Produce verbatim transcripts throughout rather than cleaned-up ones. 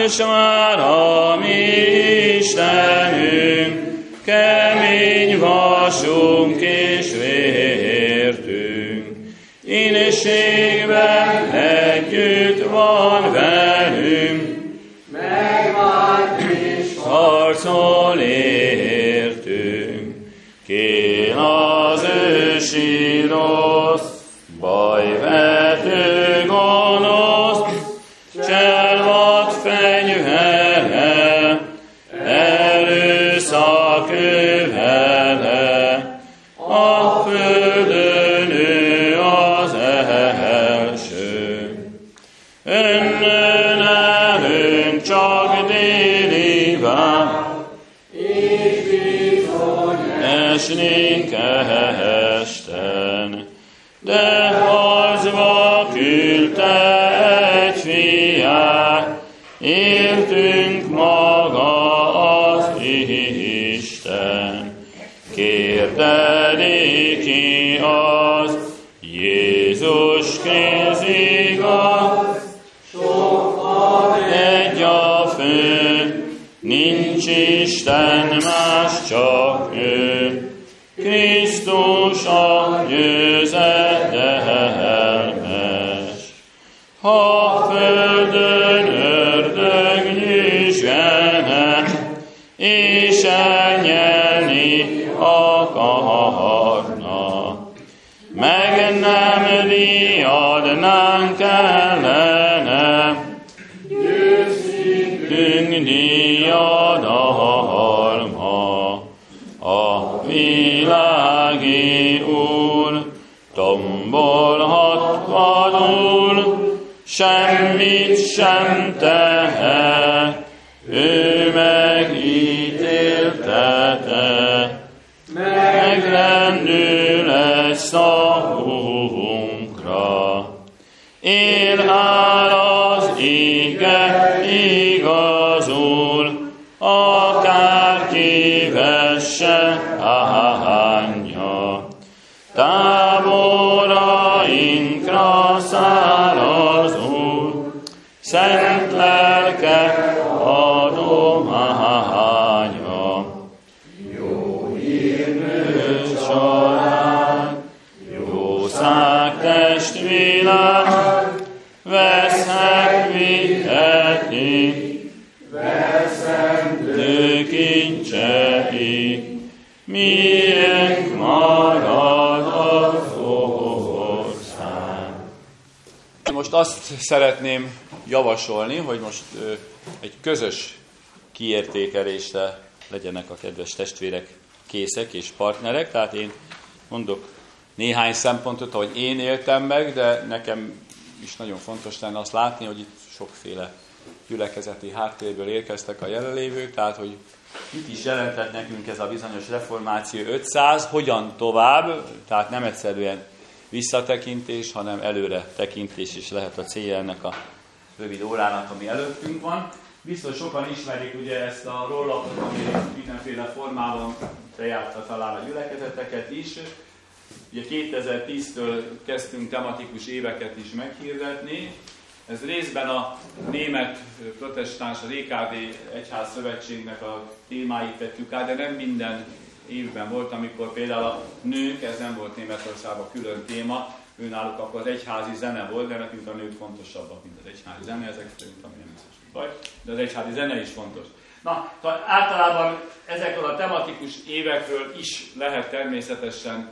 most már a mi Istenünk, kemény vasunk és vértünk, inségben együtt van velünk, megvált és harcol értünk. Kén az ősi rossz, bajvető gonosz, cselvad fenyvele, erőszak övele, a földön ő az első. Önnön erőn csak déli vár, és bizony esnénk esten, de harcba küldte egy fiát, értünk maga az Isten. Kérdeli ki az Jézus Krisztus igaz, sokan egy a fő, nincs Isten más, csak ő. Krisztus a győzedelmes. Ha földön ördög nyüzsgene, és elnyelni akarna, meg nem riadnánk ellene, győztünk diadalma. A világi Úr tombolhat vadul, semmit sem tehet, ő megítéltete, megrendül egy szavunkra. Él áll az ige igazul, akár kivesse hányja. Táborainkra száll az Úr, szent lelke adománya. Jó hírnő család, jószág testvilág, vesznek viheti, veszendő kincseik, miénk marad az ország. Most azt szeretném javasolni, hogy most ö, egy közös kiértékelésre legyenek a kedves testvérek készek és partnerek. Tehát én mondok néhány szempontot, ahogy én éltem meg, de nekem is nagyon fontos lenne azt látni, hogy itt sokféle gyülekezeti háttérből érkeztek a jelenlévők, tehát hogy mit is jelentett nekünk ez a bizonyos reformáció ötszáz, hogyan tovább, tehát nem egyszerűen visszatekintés, hanem előre tekintés is lehet a célja ennek a rövid órának, ami előttünk van. Biztos sokan ismerik ugye ezt a rollapot, ami mindenféle formában bejárta talán a gyülekezeteket is. Ugye kétezer-tíztől kezdtünk tematikus éveket is meghirdetni. Ez részben a német protestáns, az é ká dé Egyház Szövetségnek a témáit vettük át, de nem minden évben volt, amikor például a nők, ez nem volt Németországban külön téma, őnáluk akkor az egyházi zene volt, de nekünk a nők fontosabbak, mint az egyházi zene, ezek szerint ami nem biztos baj, de az egyházi zene is fontos. Na, tehát általában ezekről a tematikus évekről is lehet természetesen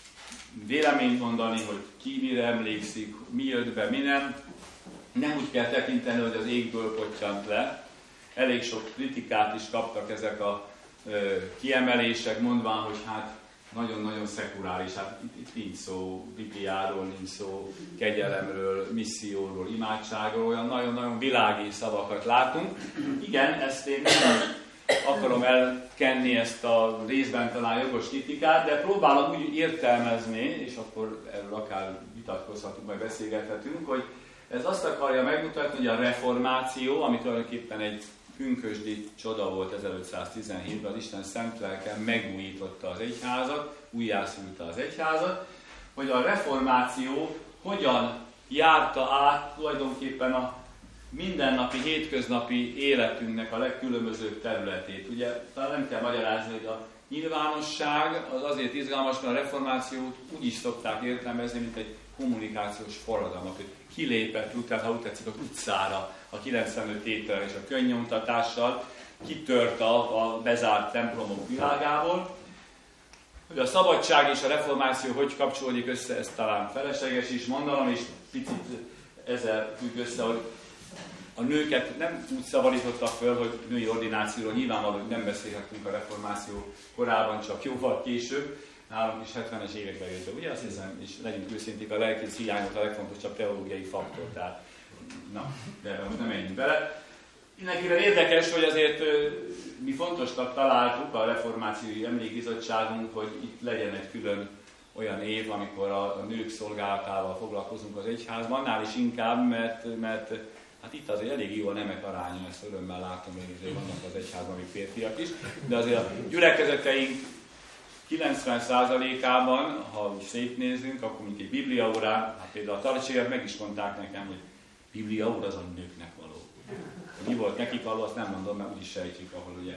véleményt mondani, hogy ki mire emlékszik, mi jött be, mi nem. Nem úgy kell tekinteni, hogy az égből pottyant le. Elég sok kritikát is kaptak ezek a ö, kiemelések, mondván, hogy hát nagyon-nagyon szekuláris. Hát itt, itt nincs szó Bibliáról, nincs szó kegyelemről, misszióról, imádságról, olyan nagyon-nagyon világi szavakat látunk. Igen, ezt én nem akarom elkenni, ezt a részben talán jogos kritikát, de próbálom úgy értelmezni, és akkor erről akár vitatkozhatunk, majd beszélgethetünk, hogy ez azt akarja megmutatni, hogy a reformáció, ami tulajdonképpen egy pünkösdi csoda volt ezerötszáztizenhétben, az Isten szent lelke megújította az egyházat, újjászülte az egyházat, hogy a reformáció hogyan járta át tulajdonképpen a mindennapi, hétköznapi életünknek a legkülönbözőbb területét. Ugye talán nem kell magyarázni, hogy a nyilvánosság az azért izgalmas, mert a reformációt úgy is szokták értelmezni, mint egy kommunikációs forradalmat, hogy kilépett Luther, ha úgy tetszik, az utcára a kilencvenöt tétellel és a könnyomtatással, kitört a, a bezárt templomok világából. Hogy a szabadság és a reformáció hogy kapcsolódik össze, ez talán felesleges is mondanom, és picit ezzel függ össze, hogy a nőket nem úgy szavarítottak föl, hogy női ordinációról nyilvánvaló, hogy nem beszélhetünk a reformáció korában, csak jóval később, nálunk is hetvenes években jött, ugye azt hiszem, és legyünk őszinték, a lelkész hiány volt a legfontosabb teológiai faktor, tehát na, de most nem menjünk bele. Mindenképpen érdekes, hogy azért mi fontosnak találtuk a reformációi emlékbizottságunk, hogy itt legyen egy külön olyan év, amikor a nők szolgálatával foglalkozunk az egyházban, annál is inkább, mert, mert hát itt azért elég jó a nemek aránya, ezt örömmel látom, hogy azért vannak az egyházban még férfiak is, de azért a gyülekezeteink kilencven százalékában, ha szép nézünk, akkor mondjuk egy bibliaórán, hát például a tartségek meg is mondták nekem, hogy bibliaóra az a nőknek való. Mi volt nekik való, azt nem mondom, mert úgyis sejtjük, ahol ugye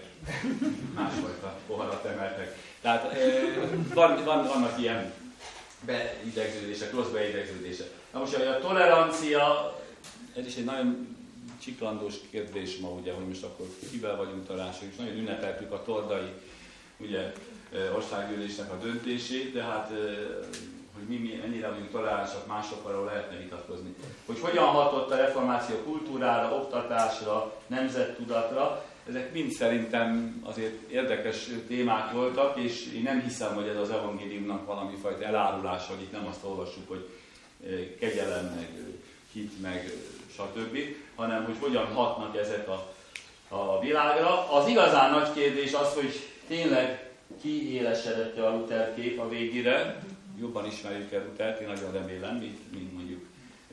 másfajta poharat emeltek. Tehát van, van, vannak ilyen beidegződések, rossz beidegződések. Na most a tolerancia, ez is egy nagyon csiklandós kérdés ma, ugye, hogy most akkor kivel vagyunk találkozni, és nagyon ünnepeltük a tordai ugye, országgyűlésnek a döntését, de hát hogy mi, mi ennyire vagyunk találkosak, másokkal lehetne vitatkozni. Hogy hogyan hatott a reformáció kultúrára, oktatásra, nemzettudatra, ezek mind szerintem azért érdekes témák voltak, és én nem hiszem, hogy ez az evangéliumnak valami fajta elárulás, hogy itt nem azt olvassuk, hogy kegyelem, meg hit, meg stb., hanem hogy hogyan hatnak ezek a, a világra. Az igazán nagy kérdés az, hogy tényleg kiélesedett a Luther kép a végére, jobban ismerjük el Luthert, én nagyon remélem, mint, mint mondjuk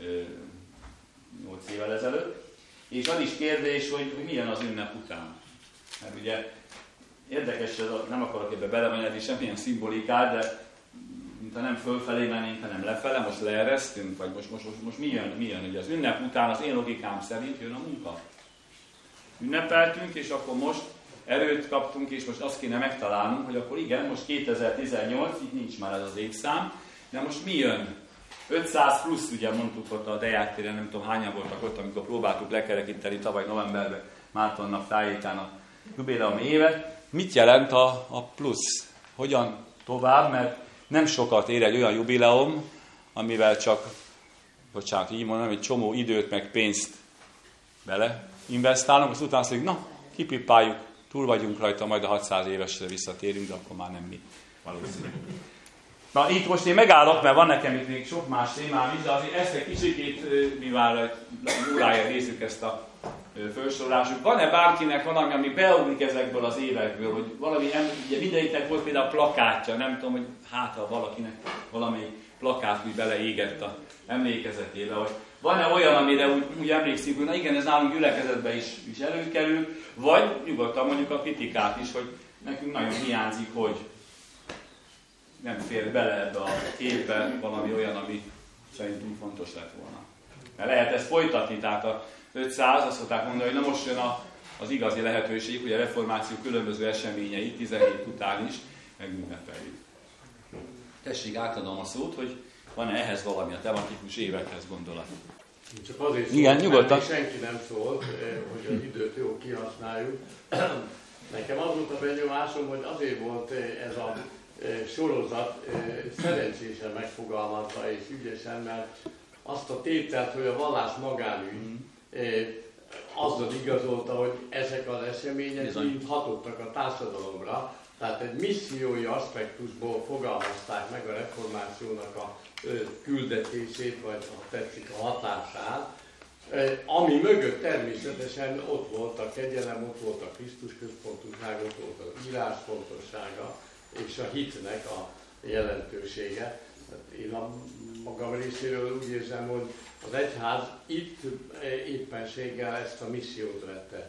nyolc évvel ezelőtt. És az is kérdés, hogy, hogy milyen az ünnep után. Mert ugye érdekes, ez a, nem akarok ebbe belemenni semmilyen szimbolikát, de mintha nem fölfelé mennénk, hanem lefele, most leeresztünk, vagy most, most, most, most mi jön? Mi jön? Ugye az ünnep után az én logikám szerint jön a munka. Ünnepeltünk, és akkor most erőt kaptunk, és most azt kéne megtalálnunk, hogy akkor igen, most kétezer-tizennyolc, itt nincs már ez az évszám, de most mi jön? ötszáz plusz, ugye mondtuk ott a Deák téren, nem tudom hányan voltak ott, amikor próbáltuk lekerekíteni tavaly novemberben Mártonnak tájékán a jubileumi évet. Mit jelent a, a plusz? Hogyan tovább? Mert nem sokat ér egy olyan jubileum, amivel csak, bocsánat, így mondom, egy csomó időt meg pénzt bele investálunk, azt utána azt mondjuk, na, kipipáljuk, túl vagyunk rajta, majd a hatszáz évesre visszatérünk, de akkor már nem mi valószínű. Na itt most én megállok, mert van nekem itt még sok más témám is, de azért ezt egy kicsikét, mivel órája nézzük ezt a felsorolást. Van-e bárkinek valami, ami beugrik ezekből az évekből, hogy valami, ugye mindegyiknek volt például a plakátja, nem tudom, hogy hát ha valakinek valami plakát úgy beleégett a emlékezetébe, hogy van-e olyan, amire úgy, úgy emlékszik, hogy na igen, ez nálunk gyülekezetben is, is előkerül, vagy nyugodtan mondjuk a kritikát is, hogy nekünk nagyon hiányzik, hogy nem fér bele ebbe a képbe valami olyan, ami szerintünk fontos lett volna. Mert lehet ezt folytatni, tehát a ötszáz, azt szokták mondani, hogy na most jön a, az igazi lehetőség, hogy a reformáció különböző eseményeit tizenhét után is megünnepeljük. Tessék, átadom a szót, hogy van-e ehhez valami a tematikus évekhez gondolat. Csak azért szólt, igen, nyugodtan. Mert senki nem szólt, hogy az időt jól kihasználjuk. Nekem az volt a benyomásom, hogy azért volt ez a sorozat szerencsésen megfogalmazta és ügyesen, mert azt a tételt, hogy a vallás magánügy azzal igazolta, hogy ezek az események mind hatottak a társadalomra, tehát egy missziói aspektusból fogalmazták meg a reformációnak a küldetését, vagy ha tetszik a hatását, ami mögött természetesen ott volt a kegyelem, ott volt a Krisztus központúság, ott volt az írás fontossága, és a hitnek a jelentősége. Én a magam részéről úgy érzem, hogy az egyház itt éppenséggel ezt a missziót vette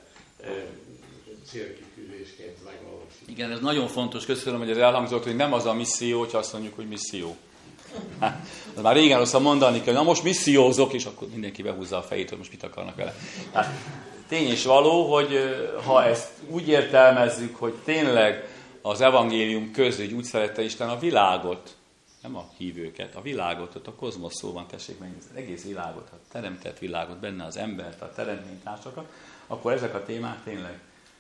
célkitűzésként megvalósítani. Igen, ez nagyon fontos, köszönöm, hogy ez elhangzott, hogy nem az a misszió, hogyha azt mondjuk, hogy misszió. Hát, az már régen azt mondani kell, na most missziózok, és akkor mindenki behúzza a fejét, hogy most mit akarnak vele. Hát, tény és való, hogy ha ezt úgy értelmezzük, hogy tényleg az evangélium közül úgy szerette Isten a világot, nem a hívőket, a világot, ott a kozmosz szó van, tessék megnézni, az egész világot, a teremtett világot, benne az embert, a teremtménytársakat, akkor ezek a témák tényleg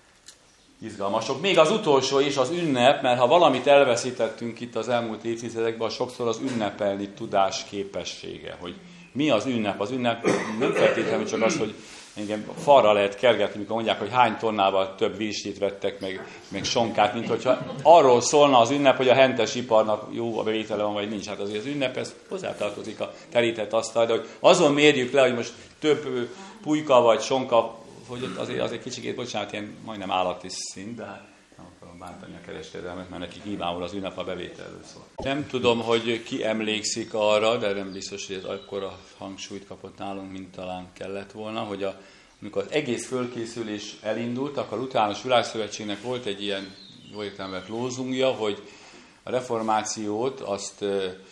izgalmasok. Még az utolsó is az ünnep, mert ha valamit elveszítettünk itt az elmúlt évtizedekben, sokszor az ünnepelni tudás képessége, hogy mi az ünnep. Az ünnep nem feltétlenül csak az, hogy engem falra lehet kergetni, mikor mondják, hogy hány tonnával több virslit vettek, meg, meg sonkát, mint hogyha arról szólna az ünnep, hogy a hentes iparnak jó a bevétele van, vagy nincs. Hát azért az ünnep, ez hozzátartozik a terített asztal, de hogy azon mérjük le, hogy most több pulyka vagy sonka, hogy azért, azért kicsikét, bocsánat, ilyen majdnem állati szint, de hát nem akarom bántani a kereskedelmet, mert nekik nyilvánul az ünnep a bevételről szól. Nem tudom, hogy ki emlékszik arra, de nem biztos, hogy ez akkora hangsúlyt kapott nálunk, mint talán kellett volna, hogy a, amikor az egész fölkészülés elindult, akkor a Luterános Világszövetségnek volt egy ilyen jó értelmet lózungja, hogy a reformációt azt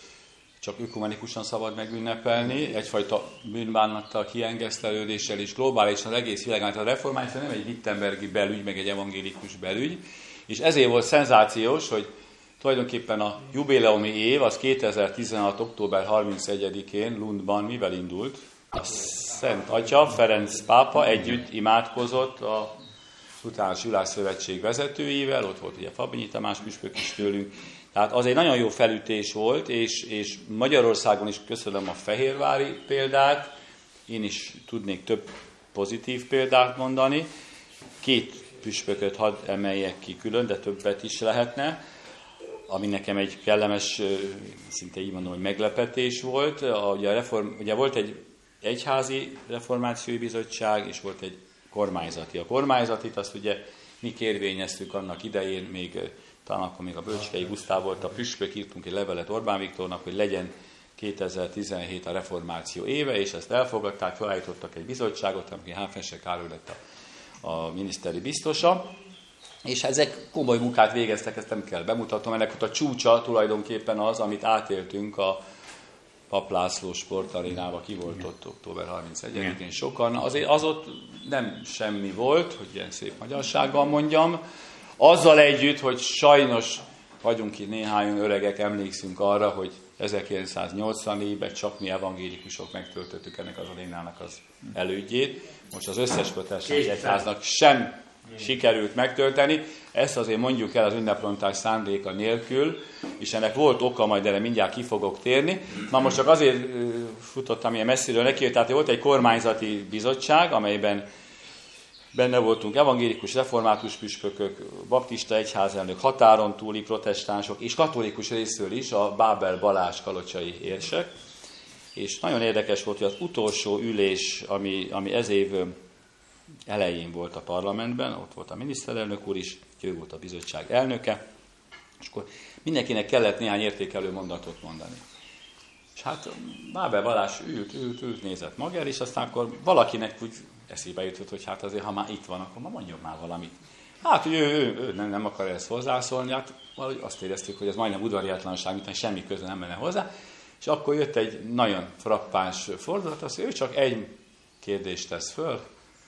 csak ökumenikusan szabad megünnepelni, egyfajta bűnbánattal, kiengesztelődéssel és globálisan az egész világán. A reformáció nem egy wittenbergi belügy, meg egy evangélikus belügy, és ezért volt szenzációs, hogy tulajdonképpen a jubileumi év az kétezer-tizenhat. október harmincegyedikén Lundban mivel indult? A Szent Atya, Ferenc pápa együtt imádkozott a Luterános Világszövetség vezetőivel, ott volt ugye Fabinyi Tamás püspök is tőlünk. Tehát az egy nagyon jó felütés volt, és, és Magyarországon is köszönöm a fehérvári példát, én is tudnék több pozitív példát mondani. Két püspököt hadd emeljek ki külön, de többet is lehetne, ami nekem egy kellemes, szinte így mondom, hogy meglepetés volt. Ugye, a reform, ugye volt egy egyházi reformációi bizottság, és volt egy kormányzati. A kormányzatit azt ugye mi kérvényeztük annak idején, még talán akkor még a Bölcskei Gusztáv volt a püspök, írtunk egy levelet Orbán Viktornak, hogy legyen kétezer-tizenhét a reformáció éve, és ezt elfogadták, felállítottak egy bizottságot, ami Háfense Károly lett a, a miniszteri biztosa, és ezek komoly munkát végeztek, ezt nem kell bemutatom, ennek a csúcsa tulajdonképpen az, amit átéltünk a Pap László sportarénába, ki volt ott október harmincegyedikén sokan, azért az ott nem semmi volt, hogy ilyen szép magyarsággal mondjam, azzal együtt, hogy sajnos vagyunk itt néhányan öregek, emlékszünk arra, hogy ezerkilencszáznyolcvannégyben csak mi evangélikusok megtöltöttük ennek az arénának az elődjét. Most az összes protestáns egyháznak sem sikerült megtölteni. Ezt azért mondjuk el az ünneprontás szándéka nélkül, és ennek volt oka, majd erre mindjárt ki fogok térni. Na most csak azért futottam ilyen messziről neki, hogy tehát volt egy kormányzati bizottság, amelyben benne voltunk evangélikus, református püspökök, baptista egyházelnök, határon túli protestánsok, és katolikus részről is a Bábel Balázs kalocsai érsek. És nagyon érdekes volt, hogy az utolsó ülés, ami, ami ez év elején volt a parlamentben, ott volt a miniszterelnök úr is, ő volt a bizottság elnöke, és akkor mindenkinek kellett néhány értékelő mondatot mondani. És hát Bábel Balázs ült, ült, ült, nézett magára, és aztán akkor valakinek úgy eszébe jutott, hogy hát azért, ha már itt van, akkor ma mondjon már valamit. Hát, hogy ő, ő, ő nem, nem akar ezt hozzászólni, hát valahogy azt éreztük, hogy ez majdnem udvariatlanság, mintha semmi köze nem menne hozzá. És akkor jött egy nagyon frappáns fordulat, azt, hogy ő csak egy kérdést tesz föl,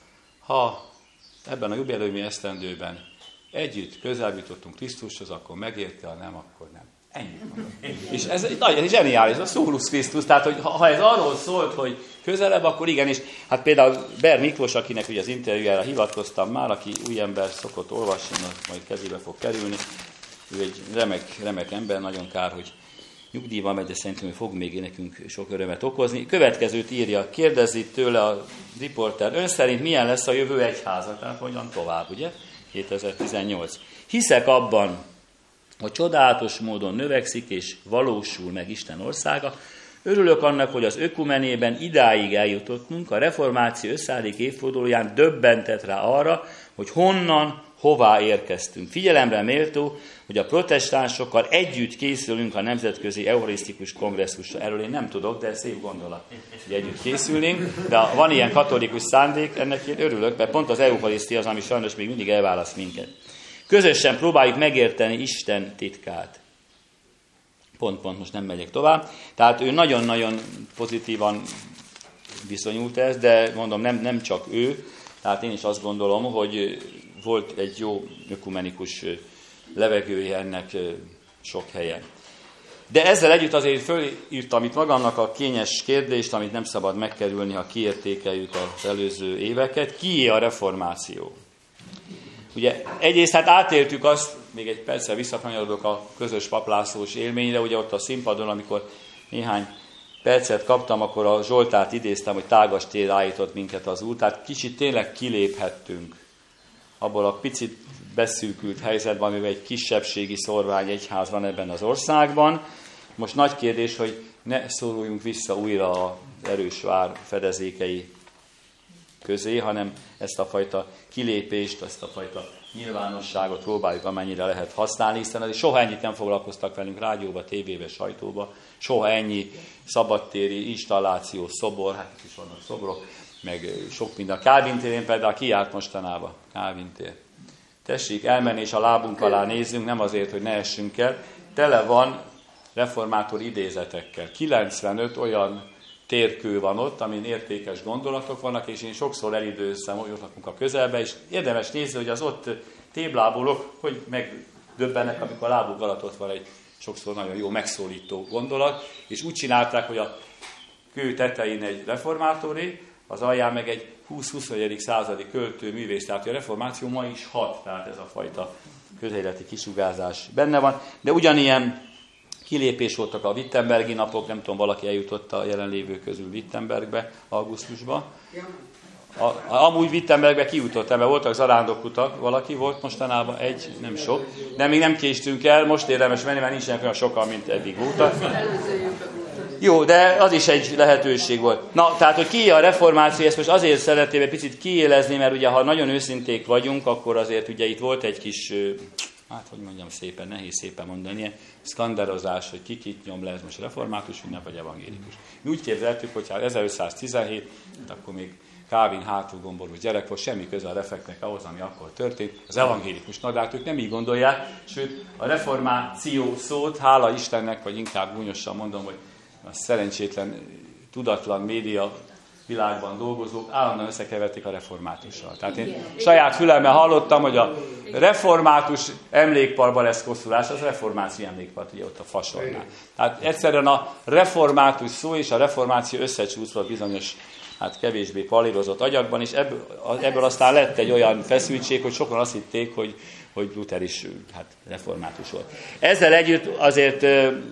ha ebben a jubileumi esztendőben együtt közelebb jutottunk Krisztushoz, akkor megérte, ha nem, akkor nem. Ennyi. És ez egy nagyon zseniális, a Szólus Krisztus, tehát hogy ha ez arról szólt, hogy közelebb, akkor igen, és hát például Ber Miklós, akinek ugye az interjújára hivatkoztam már, aki új ember szokott olvasni, majd kezébe fog kerülni, ő egy remek, remek ember, nagyon kár, hogy nyugdíjban megy, de szerintem fog még nekünk sok örömet okozni. Következőt írja, kérdezi tőle a riporter, ön szerint milyen lesz a jövő egyháza, tehát hogyan tovább, ugye? kétezer-tizennyolc. Hiszek abban, hogy csodálatos módon növekszik és valósul meg Isten országa. Örülök annak, hogy az ökumenében idáig eljutottunk, a reformáció összeállík évfordulóján döbbentett rá arra, hogy honnan, hová érkeztünk. Figyelemre méltó, hogy a protestánsokkal együtt készülünk a Nemzetközi Eucharisztikus Kongresszusra. Erről én nem tudok, de szép gondolat, hogy együtt készülünk. De van ilyen katolikus szándék, ennek én örülök, mert pont az eucharisztia az, ami sajnos még mindig elválaszt minket. Közösen próbáljuk megérteni Isten titkát. pont-pont most nem megyek tovább. Tehát ő nagyon-nagyon pozitívan viszonyult ez, de mondom, nem, nem csak ő, tehát én is azt gondolom, hogy volt egy jó ökumenikus levegője ennek sok helyen. De ezzel együtt azért fölírtam itt magamnak a kényes kérdést, amit nem szabad megkerülni, ha kiértékeljük az előző éveket. Kié a reformáció? Ugye egyrészt hát átéltük azt, még egy perccel visszakanyarodok a közös paplászlós élményre, ugye ott a színpadon, amikor néhány percet kaptam, akkor a Zsoltárt idéztem, hogy tágas tér állított minket az út, tehát kicsit tényleg kiléphettünk abból a picit beszűkült helyzetben, amivel egy kisebbségi szorvány egyház van ebben az országban. Most nagy kérdés, hogy ne szóruljunk vissza újra az erős vár fedezékei közé, hanem ezt a fajta kilépést, ezt a fajta nyilvánosságot próbáljuk amennyire lehet használni, hiszen azért soha ennyit nem foglalkoztak velünk rádióba, tévébe, sajtóba, soha ennyi szabadtéri installáció, szobor, hát itt is vannak szobrok, meg sok minden. Kálvin térén például ki járt mostanában? Kálvin tér. Tessék elmenni és a lábunk alá nézzünk, nem azért, hogy ne essünk el. Tele van reformátor idézetekkel. kilencvenöt olyan térkő van ott, amin értékes gondolatok vannak, és én sokszor elidőztem, hogy ott lakunk a közelbe, és érdemes nézni, hogy az ott téblábolok, hogy megdöbbennek, amikor a lábuk alatt ott van egy sokszor nagyon jó megszólító gondolat, és úgy csinálták, hogy a kő tetején egy reformátoré, az alján meg egy húsz-huszonegyedik századi költő művész, tehát a reformáció ma is hat, tehát ez a fajta közéleti kisugárzás benne van, de ugyanilyen kilépés voltak a Wittenbergi napok, nem tudom, valaki eljutott a jelenlévő közül Wittenbergbe, augusztusban. A, a, amúgy Wittenbergbe kijutottam, mert voltak zarándokutak, valaki volt mostanában, egy, nem sok, de még nem késtünk el, most érdemes menni, mert nincsenek olyan sokan, mint eddig voltak. Jó, de az is egy lehetőség volt. Na, tehát, hogy ki a reformáció, ezt most azért szeretném egy picit kiélezni, mert ugye, ha nagyon őszinték vagyunk, akkor azért ugye itt volt egy kis, hát, hogy mondjam szépen, nehéz szépen mondani, ilyen szkanderozás, hogy ki kit nyom le, ez most református ünnep, vagy evangélikus. Mi úgy képzeltük, hogy ha ezerötszáztizenhét, akkor még Kálvin hátulgombolú gyerek volt, semmi köze a refeknek ahhoz, ami akkor történt, az evangélikus. Na, de hát ők nem így gondolják, sőt, a reformáció szót, hála Istennek, vagy inkább gúnyosan mondom, hogy a szerencsétlen, tudatlan média világban dolgozók állandóan összekeverték a reformátussal. Tehát én saját fülemmel hallottam, hogy a református emlékparkban lesz koszulás, az reformáció emlékpark, ugye ott a Fasornál. Tehát egyszerűen a református szó és a reformáció összecsúszva bizonyos, hát kevésbé palírozott agyakban, és ebből, ebből aztán lett egy olyan feszültség, hogy sokan azt hitték, hogy, hogy Luther is hát, református volt. Ezzel együtt azért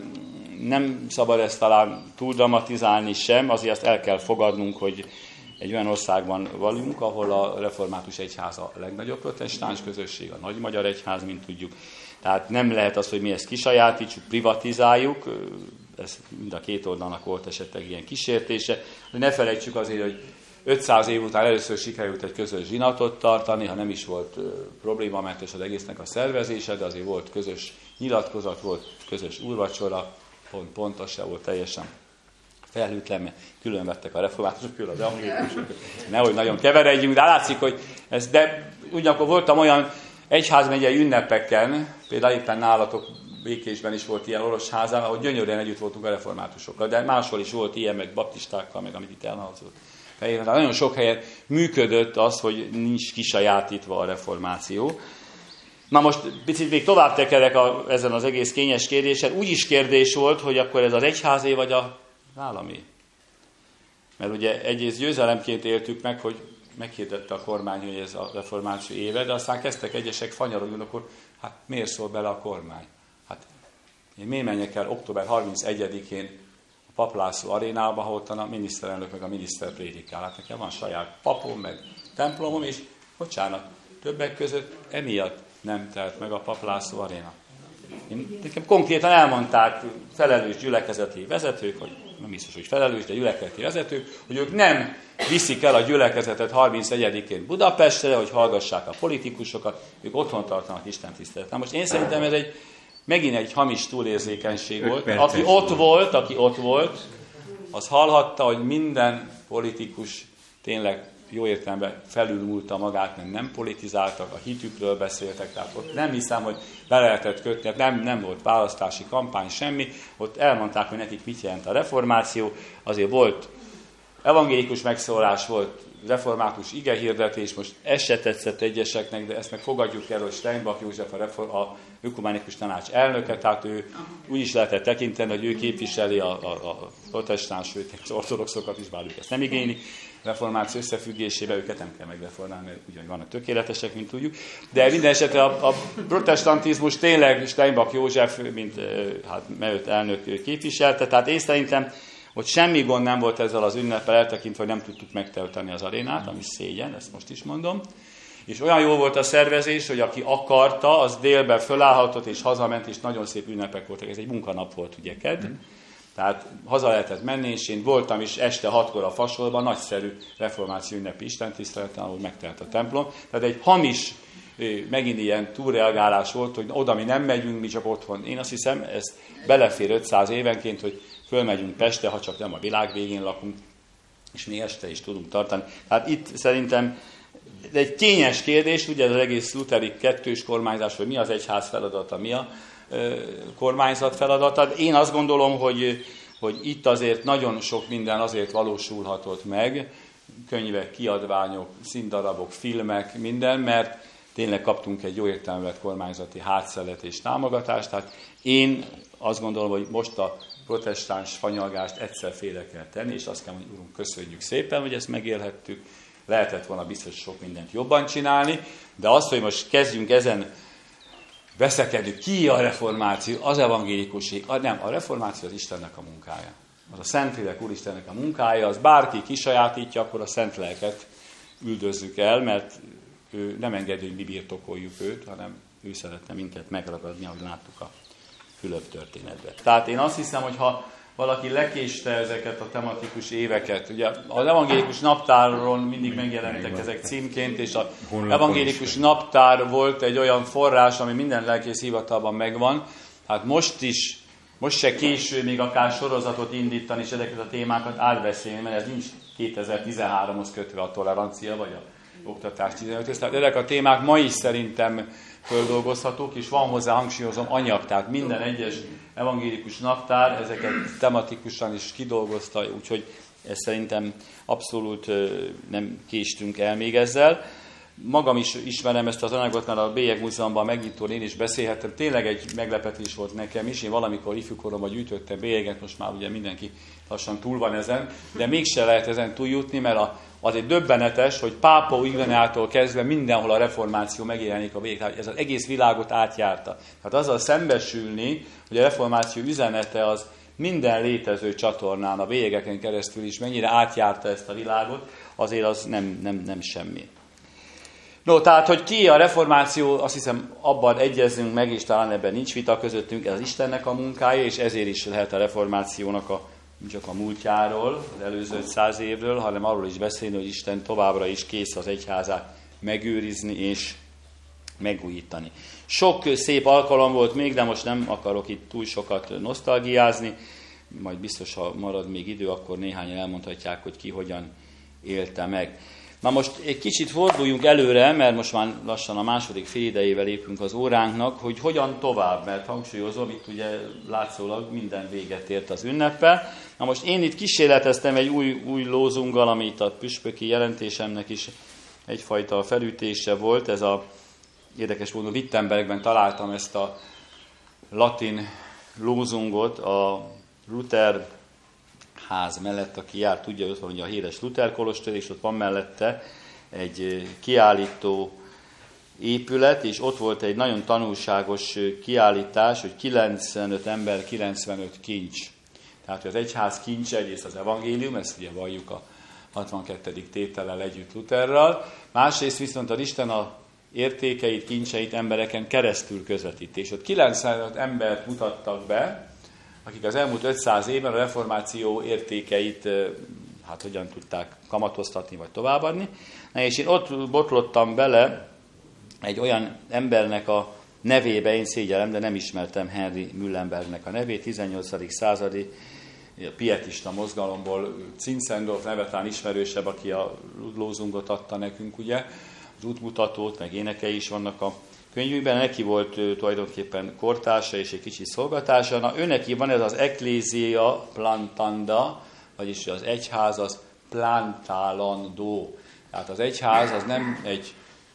nem szabad ezt talán túl dramatizálni sem, azért azt el kell fogadnunk, hogy egy olyan országban vagyunk, ahol a református egyház a legnagyobb protestáns közösség, a nagy magyar egyház, mint tudjuk. Tehát nem lehet az, hogy mi ezt kisajátítsuk, privatizáljuk, ez mind a két oldalnak volt esetleg ilyen kísértése, de ne felejtsük azért, hogy ötszáz év után először sikerült egy közös zsinatot tartani, ha nem is volt problémamentes az egésznek a szervezése, de azért volt közös nyilatkozat, volt közös úrvacsora, pont, pont az se volt teljesen felhűtlen, mert külön vettek a reformátusok, külön az evangélikusok, nehogy nagyon keveredjünk, de látszik, hogy ez, de ugyanakkor voltam olyan egyházmegyei ünnepeken, például éppen nálatok Békésben is volt ilyen orosházán, ahol gyönyörűen együtt voltunk a reformátusokkal, de máshol is volt ilyen, meg baptistákkal, meg amit itt elhangzott. Tehát nagyon sok helyen működött az, hogy nincs kisajátítva a reformáció. Na most picit még tovább tekerek a, ezen az egész kényes kérdésen. Úgy is kérdés volt, hogy akkor ez az egyházé vagy az állami. Mert ugye egyrészt győzelemként éltük meg, hogy meghirdette a kormány, hogy ez a reformáció éve, de aztán kezdtek egyesek fanyarogni, akkor hát miért szól bele a kormány? Hát én miért menjek el október harmincegyedikén a Pap László arénába, ahol a miniszterelnök meg a miniszter prédikál. Hát nekem van saját papom, meg templomom, és bocsánat, többek között emiatt nem telt meg a Pap László aréna. Én, nekem konkrétan elmondták felelős gyülekezeti vezetők, hogy nem biztos, hogy felelős, de gyülekezeti vezetők, hogy ők nem viszik el a gyülekezetet harmincegyedikén Budapestre, hogy hallgassák a politikusokat, ők otthon tartanak Isten tiszteletet. Most én szerintem ez egy megint egy hamis túlérzékenység volt. Aki ott volt, aki ott volt, az hallhatta, hogy minden politikus tényleg jó értelemben felülmúlta magát, mert nem politizáltak, a hitükről beszéltek, tehát ott nem hiszem, hogy be lehetett kötni, nem, nem volt választási kampány, semmi, ott elmondták, hogy nekik mit jelent a reformáció, azért volt evangélikus megszólás, volt református igehirdetés, most ez se tetszett egyeseknek, de ezt meg fogadjuk el, hogy Steinbach József a, reform, a ökumenikus tanács elnöke, tehát ő úgy is lehetett tekinteni, hogy ő képviseli a, a, a protestáns, sőt az ortodoxokat is, bár ők ezt nem igénylik, reformáció összefüggésében őket nem kell megreformálni, mert ugyan vannak tökéletesek, mint tudjuk. De minden esetre a, a protestantizmus tényleg Steinbach József, mint hát Meut elnök képviselte, tehát én szerintem hogy semmi gond nem volt ezzel az ünneppel, eltekintve, hogy nem tudtuk megtölteni az arénát, ami szégyen, ezt most is mondom. És olyan jó volt a szervezés, hogy aki akarta, az délben fölállhatott és hazament, és nagyon szép ünnepek voltak. Ez egy munkanap volt, ugye, kedd. Tehát haza lehetett menni, és én voltam is este hatkor a Fasolban, nagyszerű reformáció ünnepi istentiszteleten, ahol megtelt a templom. Tehát egy hamis, megint ilyen túlreagálás volt, hogy oda mi nem megyünk, mi csak otthon. Én azt hiszem, ez belefér ötszáz évenként, hogy fölmegyünk Pestre, ha csak nem a világ végén lakunk, és még este is tudunk tartani. Tehát itt szerintem egy kényes kérdés, ugye az egész lutheri kettős kormányzás, hogy mi az egyház feladata, mi a ö, kormányzat feladata. Én azt gondolom, hogy, hogy itt azért nagyon sok minden azért valósulhatott meg, könyvek, kiadványok, színdarabok, filmek, minden, mert tényleg kaptunk egy jó értelmet kormányzati hátszelet és támogatást. Tehát én azt gondolom, hogy most a protestáns fanyalgást egyszer félre kell tenni, és azt kell, hogy Urunk, köszönjük szépen, hogy ezt megélhettük. Lehetett volna biztos sok mindent jobban csinálni, de azt, hogy most kezdjünk ezen veszekedni, ki a reformáció, az evangélikuség, nem, a reformáció az Istennek a munkája. Az a Szentlélek Úristennek a munkája, az bárki kisajátítja, akkor a Szentléleket üldözzük el, mert ő nem engedi, hogy mi birtokoljuk őt, hanem ő szeretne minket megragadni, ahogy láttuk a Fülöp történetben. Tehát én azt hiszem, hogy ha valaki lekéste ezeket a tematikus éveket, ugye az evangélikus naptáron mindig megjelentek ezek címként, és az evangélikus naptár volt egy olyan forrás, ami minden lelkész hivatalban megvan. Hát most is, most se késő még akár sorozatot indítani, és ezeket a témákat átbeszélni, mert ez nincs kétezer-tizenháromhoz kötve a tolerancia, vagy a oktatás tizenöthöz. Tehát ezek a témák ma is szerintem földolgozhatók, és van hozzá, hangsúlyozom, anyag, tehát minden egyes evangélikus naptár ezeket tematikusan is kidolgozta, úgyhogy ezt szerintem abszolút nem késtünk el még ezzel. Magam is ismerem ezt az anyagot, mert a Bélyeg Múzeumban megnyitón én is beszélhettem. Tényleg egy meglepetés volt nekem is. Én valamikor ifjúkoromban gyűjtöttem bélyeget, most már ugye mindenki lassan túl van ezen, de mégse lehet ezen túljutni, mert a, az egy döbbenetes, hogy Pápa Ignatiustól kezdve mindenhol a reformáció megjelenik a bélyeg. Ez az egész világot átjárta. Tehát azzal szembesülni, hogy a reformáció üzenete az minden létező csatornán, a bélyegeken keresztül is mennyire átjárta ezt a világot, azért az nem, nem, nem semmi. No, tehát, hogy ki a reformáció, azt hiszem abban egyezzünk meg, és talán ebben nincs vita közöttünk, ez az Istennek a munkája, és ezért is lehet a reformációnak a, csak a múltjáról, az előző ötszáz évről, hanem arról is beszélni, hogy Isten továbbra is kész az egyházát megőrizni és megújítani. Sok szép alkalom volt még, de most nem akarok itt túl sokat nosztalgiázni, majd biztos, ha marad még idő, akkor néhányan elmondhatják, hogy ki hogyan élte meg. Na most egy kicsit forduljunk előre, mert most már lassan a második félidejével lépünk az óránknak, hogy hogyan tovább, mert hangsúlyozom, itt ugye látszólag minden véget ért az ünneppel. Na most én itt kísérleteztem egy új, új lózunggal, ami itt a püspöki jelentésemnek is egyfajta felütése volt, ez a érdekes módon Wittenbergben találtam ezt a latin lózungot, a Luther ház mellett, aki jár, tudja, hogy ott van ugye a híres Luther kolostor, és ott van mellette egy kiállító épület, és ott volt egy nagyon tanulságos kiállítás, hogy kilencvenöt ember, kilencvenöt kincs. Tehát, hogy az egyház kincse, egyrészt az evangélium, ezt ugye valljuk a hatvankettedik tétellel együtt Lutherral, másrészt viszont az Isten a értékeit, kincseit embereken keresztül közvetíti. És ott kilencvenöt embert mutattak be, akik az elmúlt ötszáz évben a reformáció értékeit hát hogyan tudták kamatoztatni vagy továbbadni. Na, és én ott botlottam bele egy olyan embernek a nevébe, én szégyellem, de nem ismertem Henry Müllenbergnek a nevét, tizennyolcadik századi pietista mozgalomból, Zinzendorf neve talán ismerősebb, aki a Lózungot adta nekünk, ugye, az útmutatót, meg énekei is vannak a könyvünkben. Neki volt ő, tulajdonképpen kortársa és egy kicsi szolgatása. Na, őneki van ez az Ecclesia plantanda, vagyis az egyház az plantálandó. Tehát az egyház az nem egy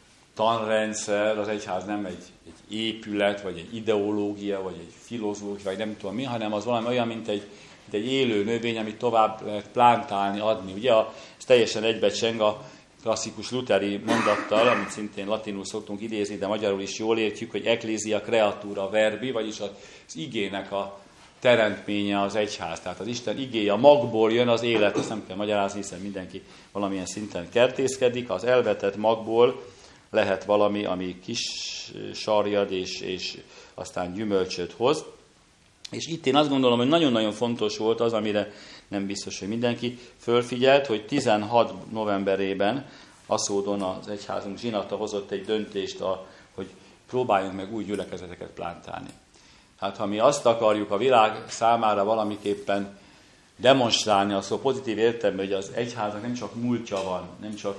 tanrendszer, az egyház nem egy, egy épület, vagy egy ideológia, vagy egy filozófia, vagy nem tudom mi, hanem az valami olyan, mint egy, mint egy élő növény, amit tovább lehet plántálni, adni. Ugye a, ez teljesen egybecseng a klasszikus lutheri mondattal, amit szintén latinul szoktunk idézni, de magyarul is jól értjük, hogy ecclesia creatura verbi, vagyis az igének a teremtménye az egyház. Tehát az Isten igéje, a magból jön az élet, ezt nem kell magyarázni, hiszen mindenki valamilyen szinten kertészkedik, az elvetett magból lehet valami, ami kis sarjad és, és aztán gyümölcsöt hoz. És itt én azt gondolom, hogy nagyon-nagyon fontos volt az, amire nem biztos, hogy mindenki fölfigyelt, hogy tizenhat novemberében Aszódon az egyházunk zsinata hozott egy döntést, a, hogy próbáljunk meg új gyülekezeteket plántálni. Hát ha mi azt akarjuk a világ számára valamiképpen demonstrálni, a szó pozitív értelemben, hogy az egyháznak nem csak múltja van, nem csak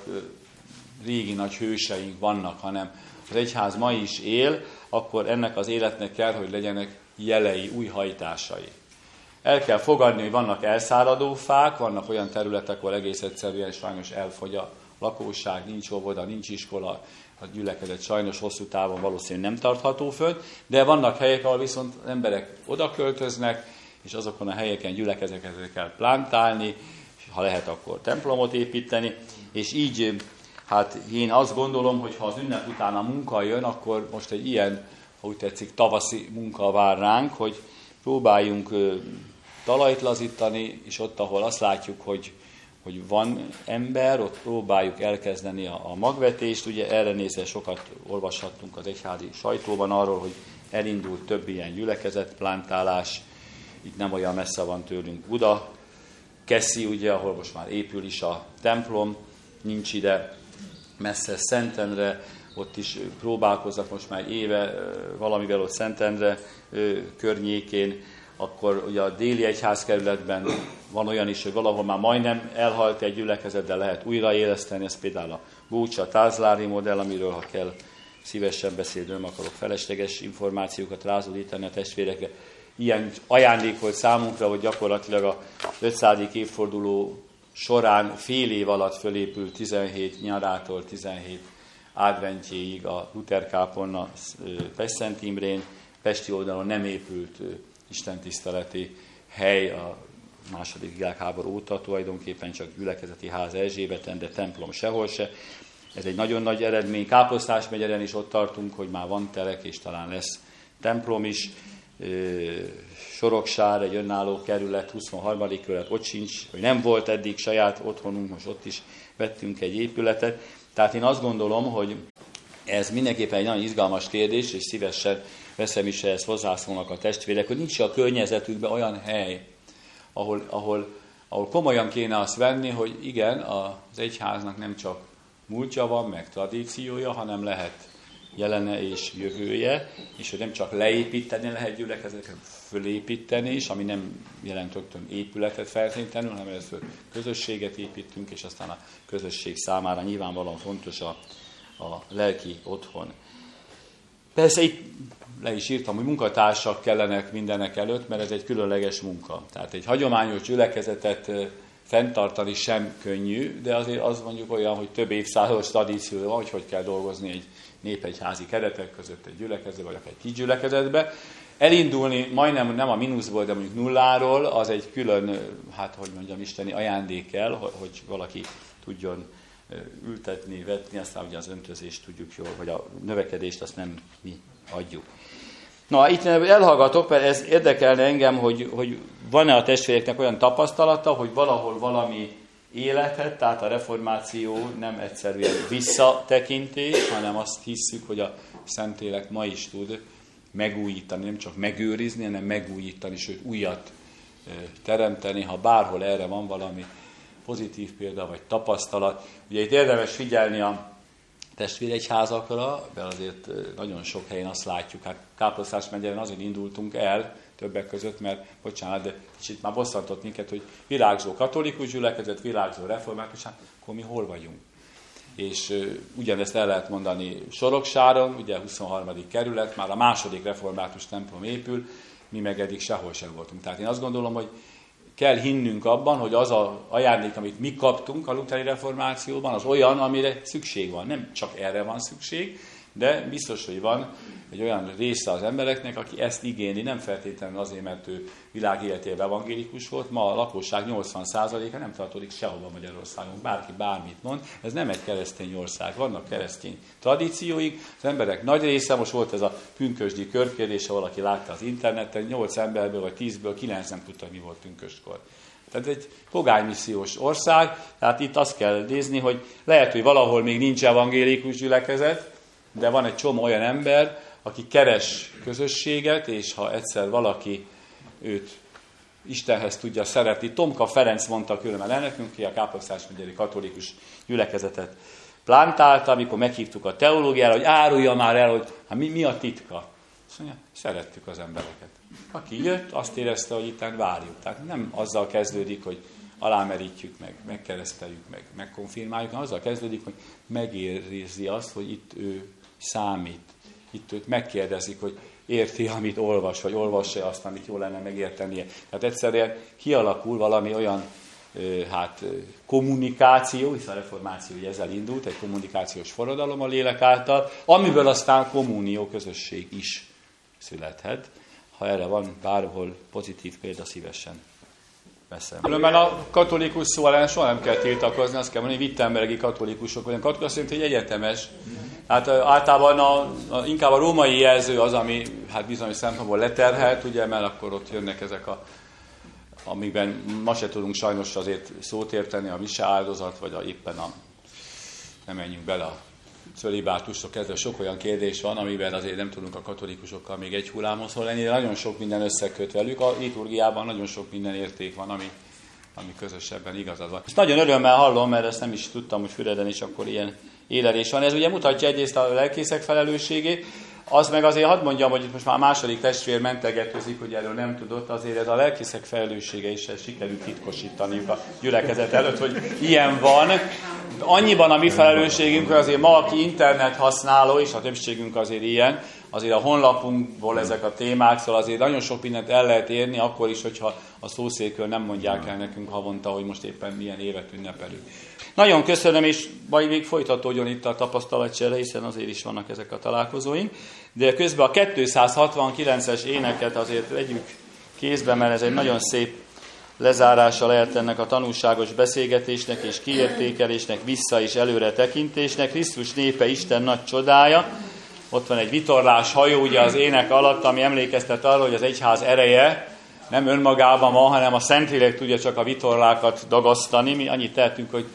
régi nagy hőseink vannak, hanem az egyház ma is él, akkor ennek az életnek kell, hogy legyenek jelei, új hajtásai. El kell fogadni, hogy vannak elszáradó fák, vannak olyan területek, ahol egész egyszerűen sajnos elfogy a lakóság, nincs óvoda, nincs iskola, a gyülekezet sajnos hosszú távon valószínűleg nem tartható föl, de vannak helyek, ahol viszont emberek oda költöznek, és azokon a helyeken gyülekezeteket kell plántálni, ha lehet, akkor templomot építeni, és így, hát én azt gondolom, hogy ha az ünnep után a munka jön, akkor most egy ilyen, ha úgy tetszik, tavaszi munka vár ránk, hogy próbáljunk talajt lazítani, és ott, ahol azt látjuk, hogy, hogy van ember, ott próbáljuk elkezdeni a, a magvetést. Ugye erre nézve sokat olvashattunk az egyházi sajtóban arról, hogy elindult több ilyen gyülekezetplántálás. Itt nem olyan messze van tőlünk Buda, Keszi, ugye, ahol most már épül is a templom, nincs ide messze Szentendre, ott is próbálkoznak most már éve valamivel ott Szentendre környékén. Akkor ugye a déli egyházkerületben van olyan is, hogy valahol már majdnem elhalt egy gyülekezet, de lehet újraéleszteni, ez például a Búcsa, Tázlári modell, amiről ha kell szívesen beszélni, nem akarok felesleges információkat rázódítani a testvérekre. Ilyen ajándék volt számunkra, hogy gyakorlatilag a ötszázadik évforduló során fél év alatt fölépült tizenhét nyarától tizenhét adventjéig a Luther kápolna Pest-Szent Imrén, pesti oldalon nem épült istentiszteleti hely a második világháború óta, tulajdonképpen csak gyülekezeti ház Erzsébeten, de templom sehol se. Ez egy nagyon nagy eredmény. Káposztás megyeren is ott tartunk, hogy már van telek, és talán lesz templom is. Soroksár, egy önálló kerület, huszonharmadik kerület, ott sincs, hogy nem volt eddig saját otthonunk, most ott is vettünk egy épületet. Tehát én azt gondolom, hogy ez mindenképpen egy nagyon izgalmas kérdés, és szívesen veszem is, ehhez hozzászólnak a testvérek, hogy nincs a környezetükben olyan hely, ahol, ahol, ahol komolyan kéne azt venni, hogy igen, az egyháznak nem csak múltja van, meg tradíciója, hanem lehet jelene és jövője, és hogy nem csak leépíteni lehet gyülekezeteket, fölépíteni is, ami nem jelent rögtön épületet feltétlenül, hanem először közösséget építünk, és aztán a közösség számára nyilvánvalóan fontos a, a lelki otthon. Persze itt le is írtam, hogy munkatársak kellenek mindenek előtt, mert ez egy különleges munka. Tehát egy hagyományos gyülekezetet fenntartani sem könnyű, de azért az mondjuk olyan, hogy több évszázados tradíció van, hogy hogy kell dolgozni egy népegyházi keretek között, egy gyülekezetbe, vagy akár egy kis gyülekezetbe. Elindulni majdnem nem a mínuszból, de mondjuk nulláról, az egy külön, hát hogy mondjam, isteni ajándék kell, hogy valaki tudjon ültetni, vetni, aztán ugye az öntözést tudjuk jól, vagy a növekedést azt nem mi adjuk. Na, itt elhallgatok, mert ez érdekelne engem, hogy, hogy van-e a testvéreknek olyan tapasztalata, hogy valahol valami életet, tehát a reformáció nem egyszerűen visszatekintés, hanem azt hisszük, hogy a Szentlélek ma is tud megújítani, nem csak megőrizni, hanem megújítani, sőt újat teremteni, ha bárhol erre van valami pozitív példa, vagy tapasztalat. Ugye itt érdemes figyelni a testvéregyházakra, mert azért nagyon sok helyen azt látjuk, hát Káposztás megyeren azért indultunk el, többek között, mert, bocsánat, de kicsit már bosszantott minket, hogy virágzó katolikus gyülekezet, virágzó református, hát akkor mi hol vagyunk? És uh, ugyanezt el lehet mondani Soroksáron, ugye huszonharmadik kerület, már a második református templom épül, mi meg eddig sehol sem voltunk. Tehát én azt gondolom, hogy kell hinnünk abban, hogy az a ajándék, amit mi kaptunk a lutheri reformációban, az olyan, amire szükség van. Nem csak erre van szükség, de biztos, hogy van egy olyan része az embereknek, aki ezt igényli, nem feltétlenül azért, mert ő világéletében evangélikus volt. Ma a lakosság nyolcvan százaléka nem tartozik sehova Magyarországon, bárki bármit mond. Ez nem egy keresztény ország, vannak keresztény tradícióik. Az emberek nagy része, most volt ez a pünkösdi körkérdés, ha valaki látta az interneten, nyolc emberből vagy tízből kilenc nem tudta, mi volt pünköstkor. Tehát egy pogánymissziós ország, tehát itt azt kell nézni, hogy lehet, hogy valahol még nincs evangélikus gyülekezet, de van egy csomó olyan ember, aki keres közösséget, és ha egyszer valaki őt Istenhez tudja szeretni. Tomka Ferenc mondta különben el nekünk, ki a Káposztás megyeri katolikus gyülekezetet plántálta, amikor meghívtuk a teológiára, hogy árulja már el, hogy hát mi, mi a titka. Azt mondja, szerettük az embereket. Aki jött, azt érezte, hogy ittán várjuk. Tehát nem azzal kezdődik, hogy alámerítjük meg, megkereszteljük meg, megkonfirmáljuk, hanem azzal kezdődik, hogy megérzi azt, hogy itt ő számít. Itt őt megkérdezik, hogy érti, amit olvas, vagy olvassa azt, amit jól lenne megértenie. Tehát egyszerűen kialakul valami olyan hát, kommunikáció, hiszen a reformáció ezzel indult, egy kommunikációs forradalom a lélek által, amiből aztán kommunió közösség is születhet. Ha erre van bárhol pozitív példa, szívesen veszem. Különben a katolikus szó ellen soha nem kell tiltakozni, azt kell mondani, hogy wittenbergi katolikusok, vagy a katolikus azt jelenti, hogy egyetemes. Hát általában a, a, inkább a római jelző az, ami hát bizonyos szempontból leterhelt, ugye, mert akkor ott jönnek ezek a, amiben ma se tudunk sajnos azért szót érteni, a mise áldozat, vagy a, éppen a, nem menjünk bele a cölibátustól kezdve, sok olyan kérdés van, amiben azért nem tudunk a katolikusokkal még egy hullámhoz lenni, de nagyon sok minden összeköt velük. A liturgiában nagyon sok minden érték van, ami, ami közösebben igazad van. És nagyon örömmel hallom, mert ezt nem is tudtam, hogy Füreden is akkor ilyen élelés van. Ez ugye mutatja egyrészt a lelkészek felelősségét, az meg azért hadd mondjam, hogy most már a második testvér mentegetőzik, hogy erről nem tudott, azért ez a lelkészek felelőssége is, ez sikerült titkosítaniuk a gyülekezet előtt, hogy ilyen van. Annyiban a mi felelősségünk, hogy azért ma, aki internet használó, és a többségünk azért ilyen, azért a honlapunkból ezek a témák, szóval azért nagyon sok mindent el lehet érni, akkor is, hogyha a szószékről nem mondják el nekünk havonta, hogy most éppen milyen évet ünnepelünk. Nagyon köszönöm, és majd még folytatódjon itt a tapasztalatcsere, hiszen azért is vannak ezek a találkozóink. De közben a kétszázhatvankilences éneket azért vegyük kézbe, mert ez egy nagyon szép lezárása lehet ennek a tanulságos beszélgetésnek és kiértékelésnek, vissza és előre tekintésnek. Krisztus népe, Isten nagy csodája. Ott van egy vitorlás hajó ugye az ének alatt, ami emlékeztet arra, hogy az egyház ereje nem önmagában van, hanem a Szentlélek tudja csak a vitorlákat dagasztani. Mi annyit tehetünk, hogy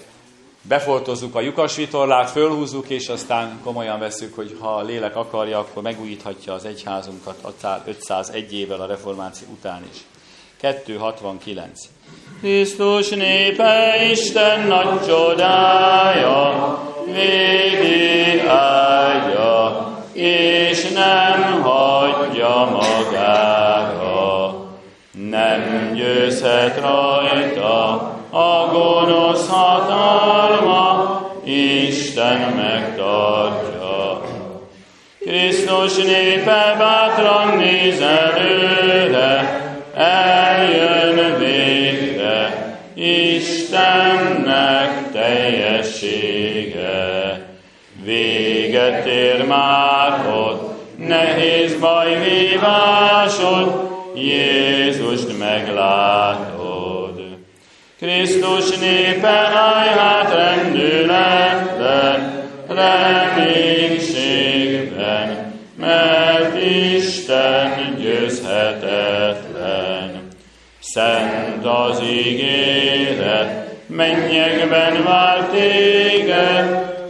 befoltozzuk a lyukas vitorlát, fölhúzzuk, és aztán komolyan veszük, hogy ha a lélek akarja, akkor megújíthatja az egyházunkat ötszázegy évvel a reformáció után is. kétszázhatvankilenc. Krisztus népe, Isten nagy csodája, védi áldja, és nem hagyja magára. Nem győzhet rajta a gonosz hatalma, Isten megtartja. Krisztus népe bátran néz előre, eljön végre, Istennek teljessége. Véget ér már ott, nehéz baj vívásod, Jézust meglátod. Krisztus népe, állj hát rendületlen, reménységben, mert Isten győzhetetlen. Szent az ígéret, mennyekben vár téged,